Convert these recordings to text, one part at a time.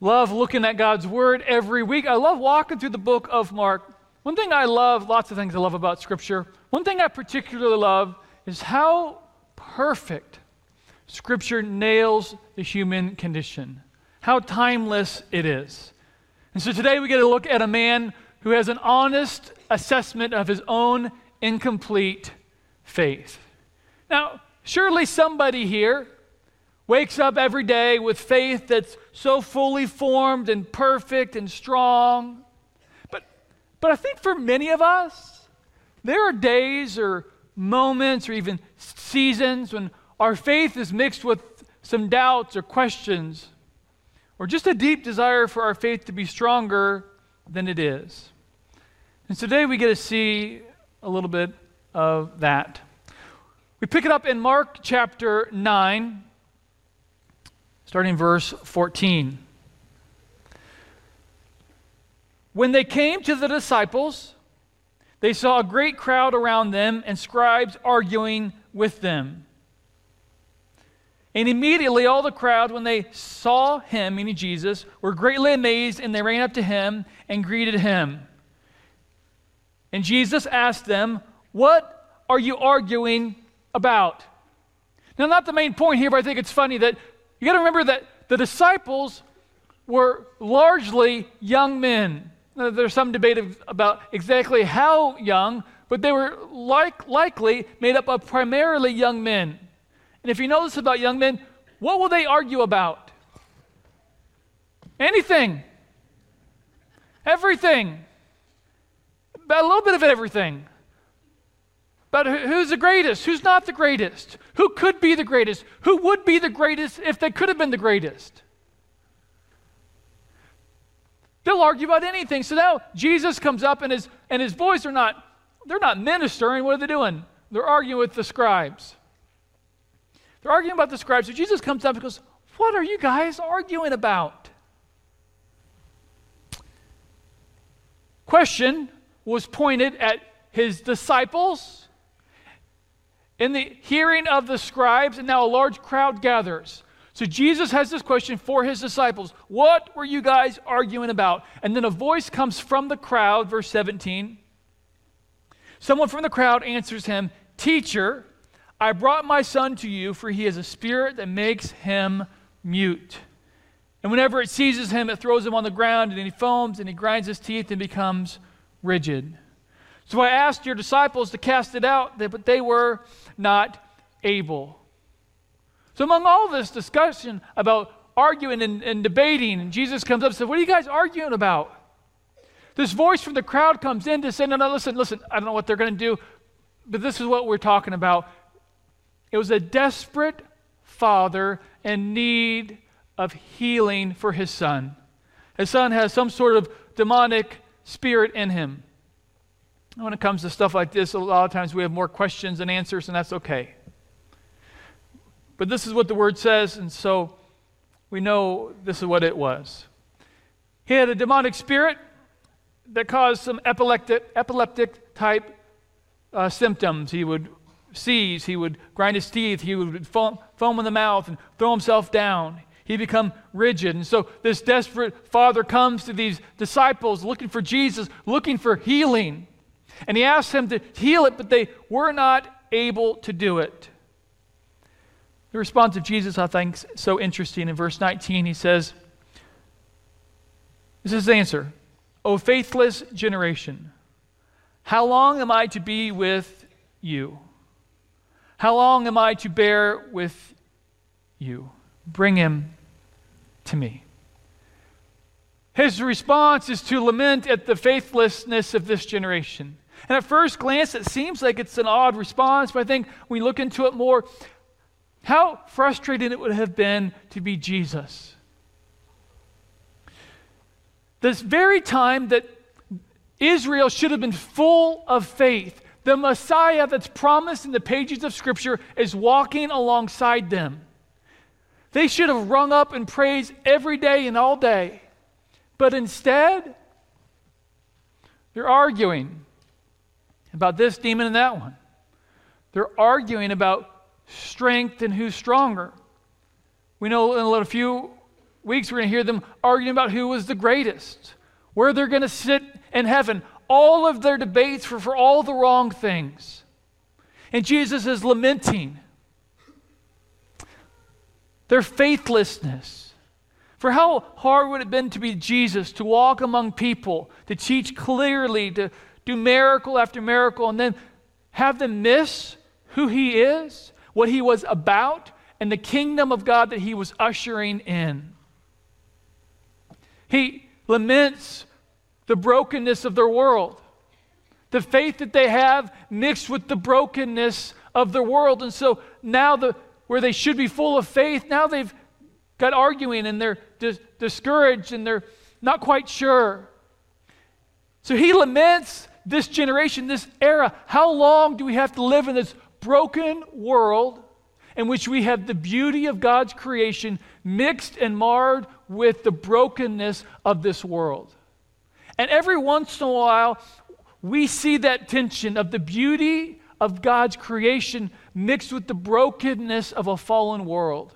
Love looking at God's Word every week. I love walking through the book of Mark. One thing I love, lots of things I love about Scripture. One thing I particularly love is how perfect Scripture nails the human condition. How timeless it is. And so today we get to look at a man who has an honest assessment of his own incomplete faith. Now, surely somebody here wakes up every day with faith that's so fully formed and perfect and strong. But I think for many of us, there are days or moments or even seasons when our faith is mixed with some doubts or questions, or just a deep desire for our faith to be stronger than it is. And today we get to see a little bit of that. We pick it up in Mark chapter 9, starting verse 14. When they came to the disciples, they saw a great crowd around them and scribes arguing with them. And immediately all the crowd, when they saw him, meaning Jesus, were greatly amazed, and they ran up to him and greeted him. And Jesus asked them, "What are you arguing about?" Now, not the main point here, but I think it's funny that you got to remember that the disciples were largely young men. Now, there's some debate about exactly how young, but they were likely made up of primarily young men. And if you know this about young men, what will they argue about? Anything. Everything. About a little bit of everything. About who's the greatest, who's not the greatest, who could be the greatest, who would be the greatest if they could have been the greatest. They'll argue about anything. So now Jesus comes up and his boys they're not ministering. What are they doing? They're arguing with the scribes. They're arguing about the scribes. So Jesus comes up and goes, "What are you guys arguing about?" Question was pointed at his disciples in the hearing of the scribes, and now a large crowd gathers. So Jesus has this question for his disciples. What were you guys arguing about? And then a voice comes from the crowd, verse 17. Someone from the crowd answers him, "Teacher, I brought my son to you, for he has a spirit that makes him mute. And whenever it seizes him, it throws him on the ground, and he foams, and he grinds his teeth and becomes rigid. So I asked your disciples to cast it out, but they were not able." So among all this discussion about arguing and debating, and Jesus comes up and says, "What are you guys arguing about?" This voice from the crowd comes in to say, no, listen, I don't know what they're going to do, but this is what we're talking about. It was a desperate father in need of healing for his son. His son has some sort of demonic spirit in him. And when it comes to stuff like this, a lot of times we have more questions than answers, and that's okay. But this is what the word says, and so we know this is what it was. He had a demonic spirit that caused some epileptic type symptoms. He would seize, he would grind his teeth, he would foam in the mouth and throw himself down. He'd become rigid. And so this desperate father comes to these disciples looking for Jesus, looking for healing. And he asks them to heal it, but they were not able to do it. The response of Jesus, I think, is so interesting. In verse 19, he says, this is his answer. "O faithless generation, how long am I to be with you? How long am I to bear with you? Bring him to me." His response is to lament at the faithlessness of this generation. And at first glance, it seems like it's an odd response, but I think when we look into it more, how frustrating it would have been to be Jesus. This very time that Israel should have been full of faith, the Messiah that's promised in the pages of Scripture is walking alongside them. They should have rung up in praise every day and all day. But instead, they're arguing about this demon and that one. They're arguing about strength and who's stronger. We know in a few weeks, we're going to hear them arguing about who was the greatest, where they're going to sit in heaven. All of their debates were for all the wrong things. And Jesus is lamenting their faithlessness. For how hard would it have been to be Jesus, to walk among people, to teach clearly, to do miracle after miracle, and then have them miss who he is, what he was about, and the kingdom of God that he was ushering in. He laments the brokenness of their world, the faith that they have mixed with the brokenness of their world. And so now where they should be full of faith, now they've got arguing and they're discouraged and they're not quite sure. So he laments this generation, this era. How long do we have to live in this broken world in which we have the beauty of God's creation mixed and marred with the brokenness of this world? And every once in a while, we see that tension of the beauty of God's creation mixed with the brokenness of a fallen world.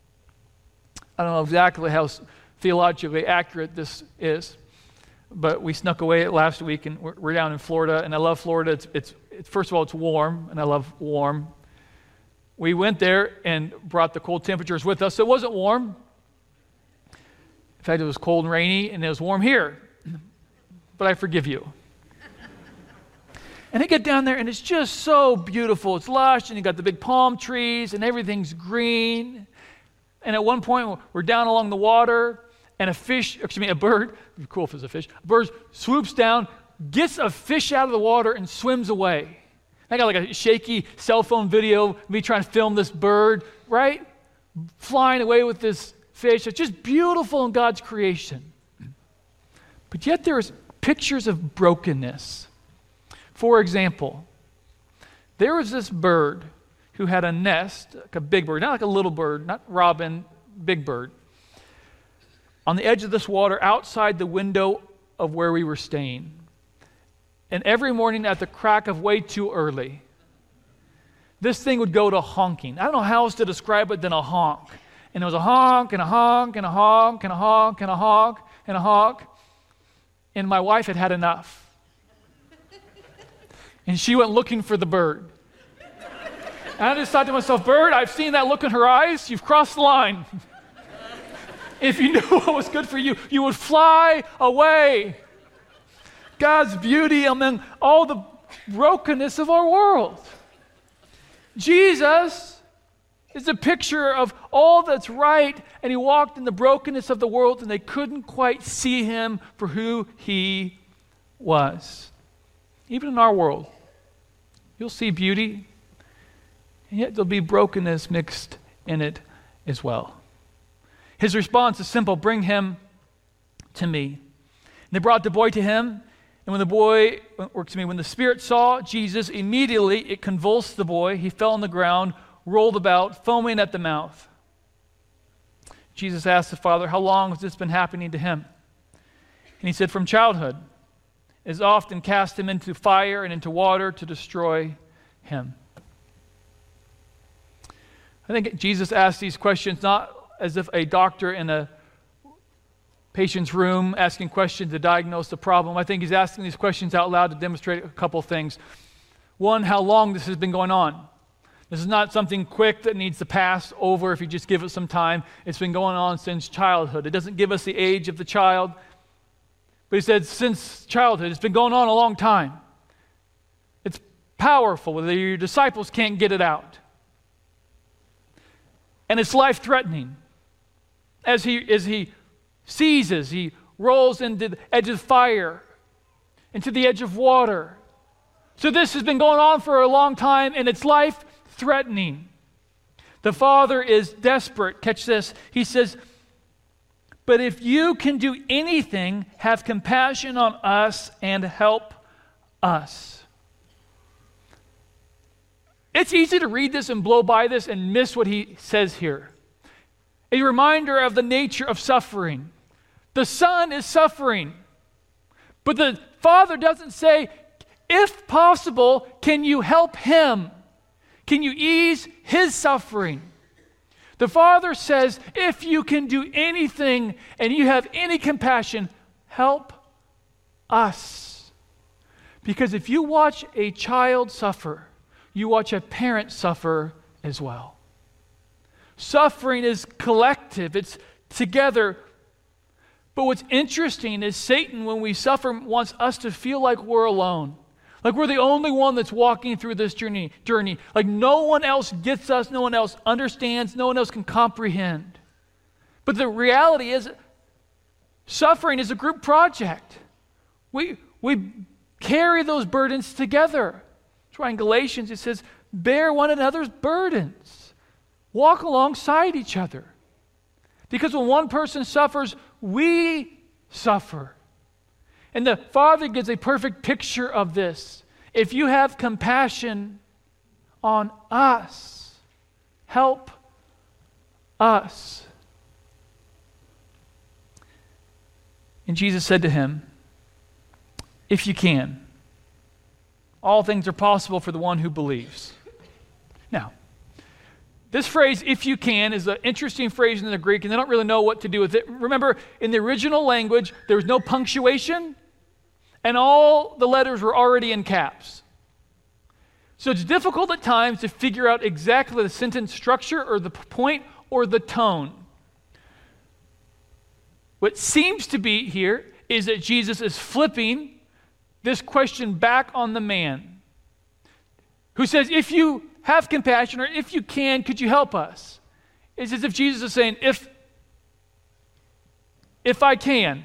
I don't know exactly how theologically accurate this is, but we snuck away last week, and we're down in Florida, and I love Florida. It's first of all, it's warm, and I love warm. We went there and brought the cold temperatures with us, so it wasn't warm. In fact, it was cold and rainy, and it was warm here. But I forgive you. And I get down there, and it's just so beautiful. It's lush, and you got the big palm trees, and everything's green. And at one point, we're down along the water, and a bird, it'd be cool if it was a fish, a bird swoops down, gets a fish out of the water, and swims away. I got like a shaky cell phone video of me trying to film this bird, right? Flying away with this fish. It's just beautiful in God's creation. But yet there's pictures of brokenness. For example, there was this bird who had a nest, like a big bird, not like a little bird, not robin, big bird, on the edge of this water outside the window of where we were staying. And every morning at the crack of way too early, this thing would go to honking. I don't know how else to describe it than a honk. And it was a honk and a honk and a honk and a honk and a honk and a honk. And my wife had had enough. And she went looking for the bird. And I just thought to myself, bird, I've seen that look in her eyes. You've crossed the line. If you knew what was good for you, you would fly away. God's beauty among all the brokenness of our world. Jesus is a picture of all that's right, and he walked in the brokenness of the world, and they couldn't quite see him for who he was. Even in our world, you'll see beauty, and yet there'll be brokenness mixed in it as well. His response is simple: bring him to me. And they brought the boy to him, and when the spirit saw Jesus, immediately it convulsed the boy. He fell on the ground, rolled about, foaming at the mouth. Jesus asked the father, how long has this been happening to him? And he said, from childhood. It has often cast him into fire and into water to destroy him. I think Jesus asked these questions not as if a doctor in a patient's room asking questions to diagnose the problem. I think he's asking these questions out loud to demonstrate a couple things. One, how long this has been going on. This is not something quick that needs to pass over if you just give it some time. It's been going on since childhood. It doesn't give us the age of the child, but he said since childhood. It's been going on a long time. It's powerful. Your disciples can't get it out. And it's life-threatening. As he seizes, he rolls into the edge of fire, into the edge of water. So this has been going on for a long time, and it's life-threatening. The father is desperate. Catch this. He says, but if you can do anything, have compassion on us and help us. It's easy to read this and blow by this and miss what he says here. A reminder of the nature of suffering. The son is suffering, but the father doesn't say, if possible, can you help him? Can you ease his suffering? The Father says, if you can do anything and you have any compassion, help us. Because if you watch a child suffer, you watch a parent suffer as well. Suffering is collective, it's together. But what's interesting is Satan, when we suffer, wants us to feel like we're alone. Like we're the only one that's walking through this journey. Like no one else gets us, no one else understands, no one else can comprehend. But the reality is, suffering is a group project. We carry those burdens together. That's why in Galatians it says, bear one another's burdens. Walk alongside each other. Because when one person suffers, we suffer. And the Father gives a perfect picture of this. If you have compassion on us, help us. And Jesus said to him, if you can, all things are possible for the one who believes. Now, this phrase, if you can, is an interesting phrase in the Greek, and they don't really know what to do with it. Remember, in the original language, there was no punctuation, and all the letters were already in caps. So it's difficult at times to figure out exactly the sentence structure or the point or the tone. What seems to be here is that Jesus is flipping this question back on the man who says, if you have compassion, or if you can, could you help us? It's as if Jesus is saying, if I can,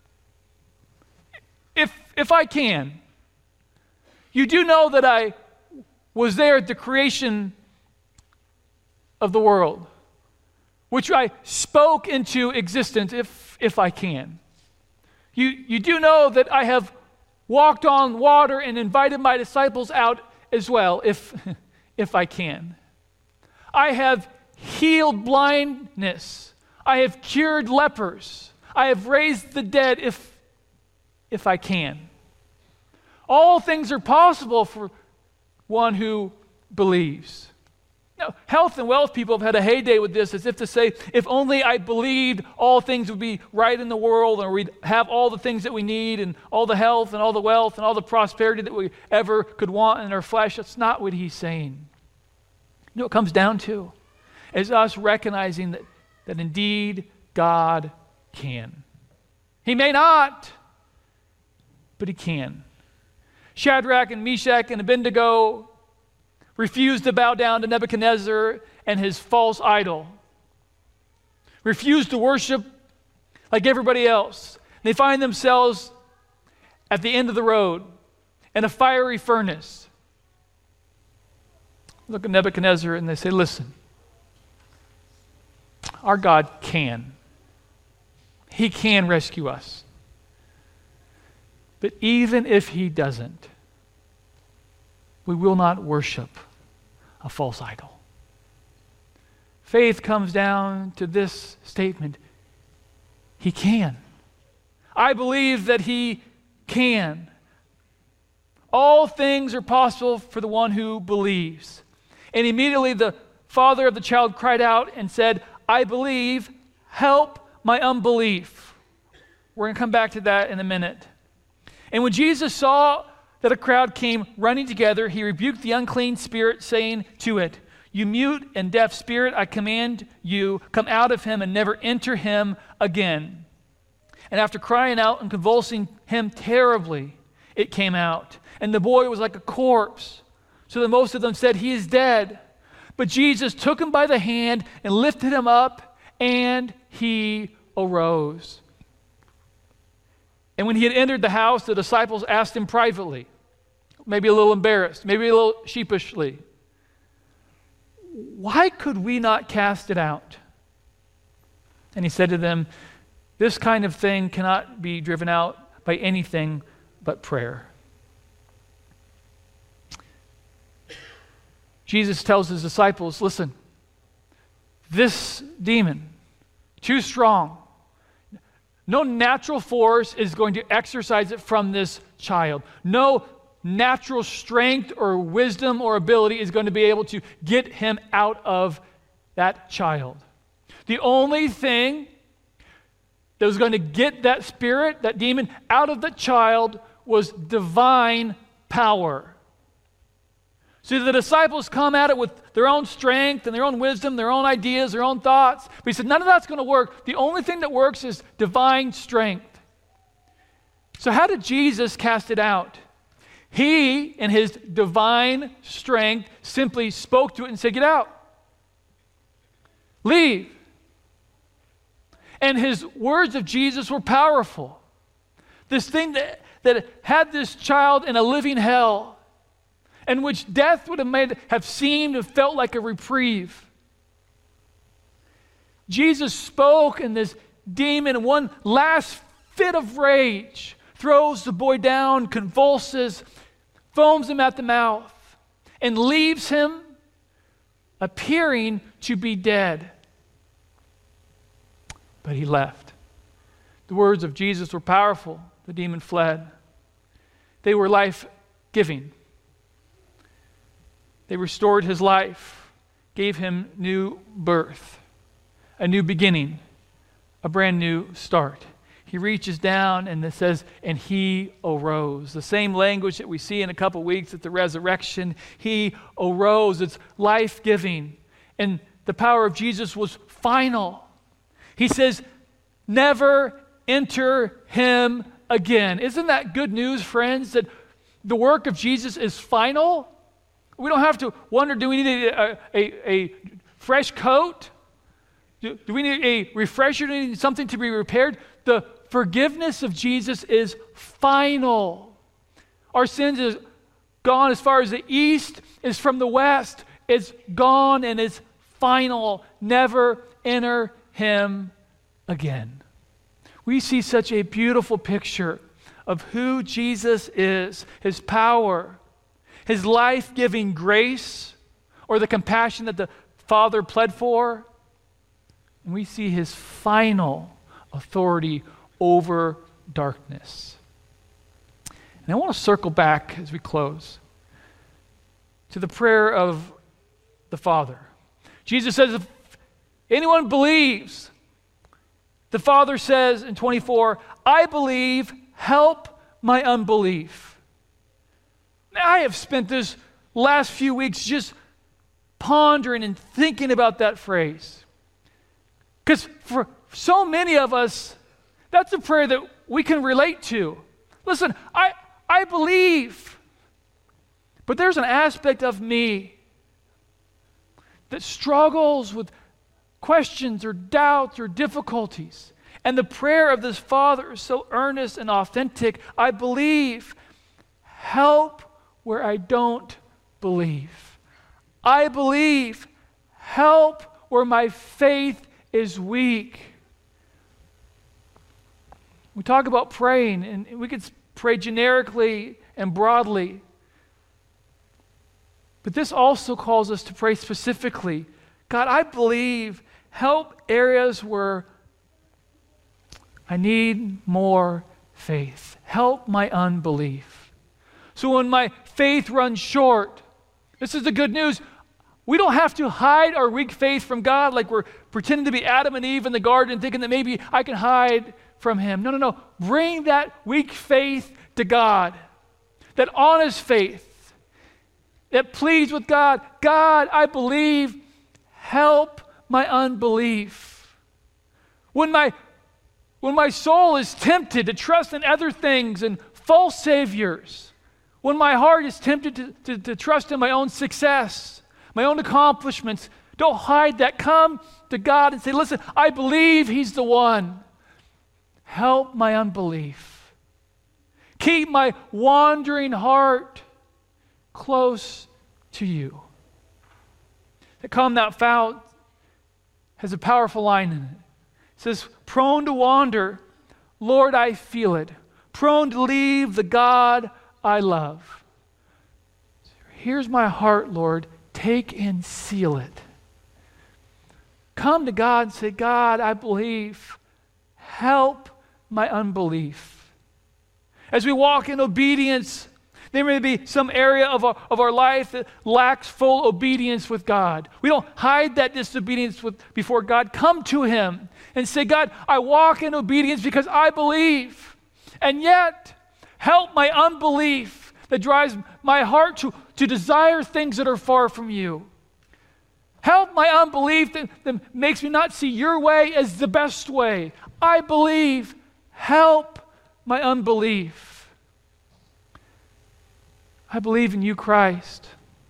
if I can. You do know that I was there at the creation of the world, which I spoke into existence, if I can. You do know that I have walked on water and invited my disciples out as well, if I can. I have healed blindness. I have cured lepers. I have raised the dead if I can. All things are possible for one who believes. Now, health and wealth people have had a heyday with this, as if to say, if only I believed, all things would be right in the world, and we'd have all the things that we need, and all the health and all the wealth and all the prosperity that we ever could want in our flesh. That's not what he's saying. You know what it comes down to is us recognizing that indeed God can. He may not, but he can. Shadrach and Meshach and Abednego refused to bow down to Nebuchadnezzar and his false idol. Refused to worship like everybody else. They find themselves at the end of the road in a fiery furnace. Look at Nebuchadnezzar and they say, listen, our God can. He can rescue us. But even if he doesn't, we will not worship a false idol. Faith comes down to this statement: he can. I believe that he can. All things are possible for the one who believes. And immediately the father of the child cried out and said, I believe, help my unbelief. We're going to come back to that in a minute. And when Jesus saw that a crowd came running together, he rebuked the unclean spirit, saying to it, you mute and deaf spirit, I command you, come out of him and never enter him again. And after crying out and convulsing him terribly, it came out. And the boy was like a corpse, so that most of them said, he is dead. But Jesus took him by the hand and lifted him up, and he arose. And when he had entered the house, the disciples asked him privately, maybe a little embarrassed, maybe a little sheepishly, why could we not cast it out? And he said to them, this kind of thing cannot be driven out by anything but prayer. Jesus tells his disciples, listen, this demon, too strong, no natural force is going to exorcise it from this child. No natural strength or wisdom or ability is going to be able to get him out of that child. The only thing that was going to get that spirit, that demon, out of the child was divine power. So the disciples come at it with their own strength and their own wisdom, their own ideas, their own thoughts. But he said, none of that's going to work. The only thing that works is divine strength. So how did Jesus cast it out? He, in his divine strength, simply spoke to it and said, get out. Leave. And his words of Jesus were powerful. This thing that had this child in a living hell, in which death would have seemed and felt like a reprieve. Jesus spoke, and this demon, in one last fit of rage, throws the boy down, convulses, foams him at the mouth, and leaves him appearing to be dead. But he left. The words of Jesus were powerful. The demon fled. They were life-giving. They restored his life, gave him new birth, a new beginning, a brand new start. He reaches down and it says, and he arose. The same language that we see in a couple weeks at the resurrection. He arose. It's life-giving. And the power of Jesus was final. He says, never enter him again. Isn't that good news, friends, that the work of Jesus is final? We don't have to wonder, do we need a fresh coat? Do we need a refresher? Do we need something to be repaired? The forgiveness of Jesus is final. Our sins is gone as far as the east is from the west. It's gone and it's final. Never enter him again. We see such a beautiful picture of who Jesus is, his power, his life-giving grace, or the compassion that the Father pled for. And we see his final authority over darkness. And I want to circle back as we close to the prayer of the Father. Jesus says, if anyone believes, the Father says in 24, I believe, help my unbelief. Now, I have spent this last few weeks just pondering and thinking about that phrase. Because for so many of us, that's a prayer that we can relate to. Listen, I believe, but there's an aspect of me that struggles with questions or doubts or difficulties. And the prayer of this Father is so earnest and authentic. I believe, help where I don't believe. I believe, help where my faith is weak. We talk about praying, and we could pray generically and broadly. But this also calls us to pray specifically. God, I believe, help areas where I need more faith. Help my unbelief. So when my faith runs short, this is the good news. We don't have to hide our weak faith from God like we're pretending to be Adam and Eve in the garden thinking that maybe I can hide from him. No. Bring that weak faith to God. That honest faith that pleads with God. God, I believe, help my unbelief. When my soul is tempted to trust in other things and false saviors, when my heart is tempted to trust in my own success, my own accomplishments, don't hide that. Come to God and say, listen, I believe he's the one. Help my unbelief. Keep my wandering heart close to you. The Come Thou Fount has a powerful line in it. It says, prone to wander, Lord, I feel it. Prone to leave the God I love. Here's my heart, Lord. Take and seal it. Come to God and say, God, I believe. Help my unbelief. As we walk in obedience, There may be some area of our life that lacks full obedience with God. We don't hide that disobedience before God. Come to Him and say, God, I walk in obedience because I believe. And yet, help my unbelief that drives my heart to desire things that are far from you. Help my unbelief that makes me not see your way as the best way. I believe. Help my unbelief. I believe in you, Christ.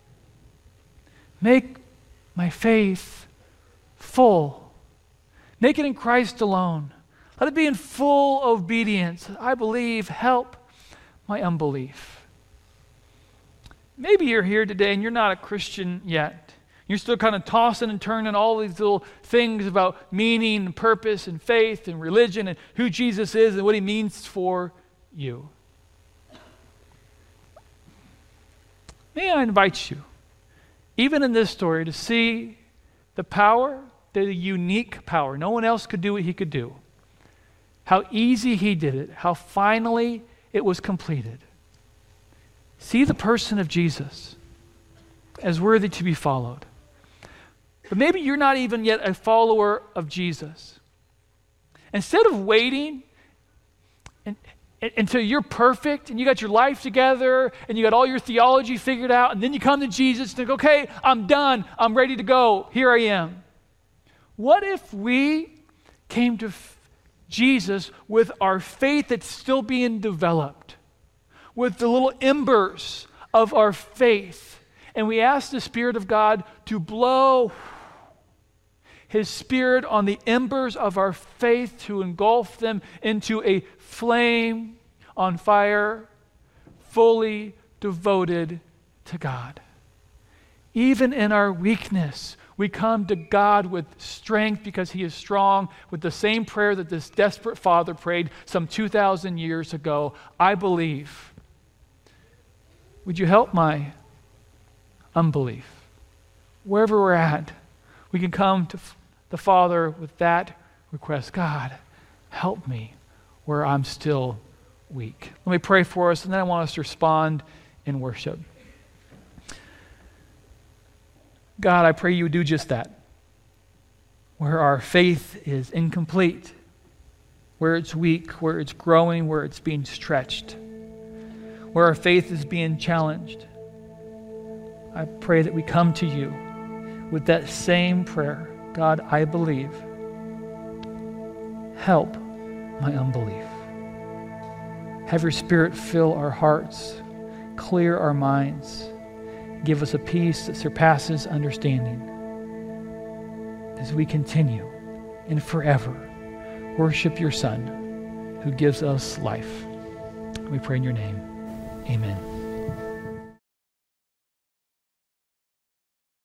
Make my faith full. Make it in Christ alone. Let it be in full obedience. I believe. Help my unbelief. Maybe you're here today and you're not a Christian yet. You're still kind of tossing and turning all these little things about meaning and purpose and faith and religion and who Jesus is and what He means for you. May I invite you, even in this story, to see the power, the unique power. No one else could do what He could do. How easy He did it. How finally it was completed. See the person of Jesus as worthy to be followed. But maybe you're not even yet a follower of Jesus. Instead of waiting until you're perfect and you got your life together and you got all your theology figured out, and then you come to Jesus and think, okay, I'm done. I'm ready to go. Here I am. What if we came to Jesus with our faith that's still being developed, with the little embers of our faith, and we ask the Spirit of God to blow His Spirit on the embers of our faith, to engulf them into a flame on fire, fully devoted to God. Even in our weakness, we come to God with strength because He is strong, with the same prayer that this desperate father prayed some 2,000 years ago. I believe. Would you help my unbelief? Wherever we're at, we can come to the Father with that request. God, help me where I'm still weak. Let me pray for us, and then I want us to respond in worship. God, I pray you would do just that. Where our faith is incomplete, where it's weak, where it's growing, where it's being stretched, where our faith is being challenged, I pray that we come to you with that same prayer. God, I believe. Help my unbelief. Have your Spirit fill our hearts, clear our minds, give us a peace that surpasses understanding as we continue and forever worship your Son who gives us life. We pray in your name. Amen.